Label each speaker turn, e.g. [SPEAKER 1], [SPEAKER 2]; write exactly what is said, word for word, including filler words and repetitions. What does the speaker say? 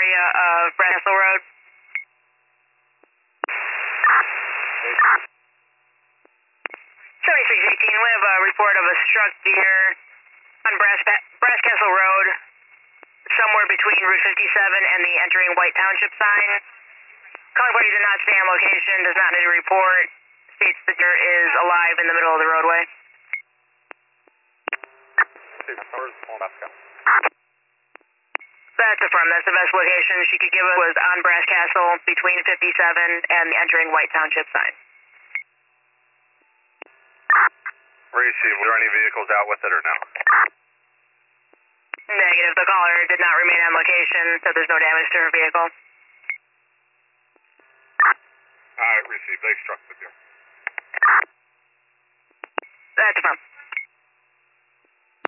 [SPEAKER 1] area of Brass Castle Road. seventy-six eighteen, we have a report of a struck deer on Brass, Brass Castle Road, somewhere between Route fifty-seven and the entering White Township sign. Calling party did not stay on location, does not need a report, states the deer is alive in the middle of the roadway. That's affirmed, that's the best location she could give us was on Brass Castle between fifty-seven and the entering White Township sign.
[SPEAKER 2] Receive, were there any vehicles out with it or no?
[SPEAKER 1] Negative, the caller did not remain on location, so there's no damage to her vehicle.
[SPEAKER 2] Alright, receive, they struck the deer.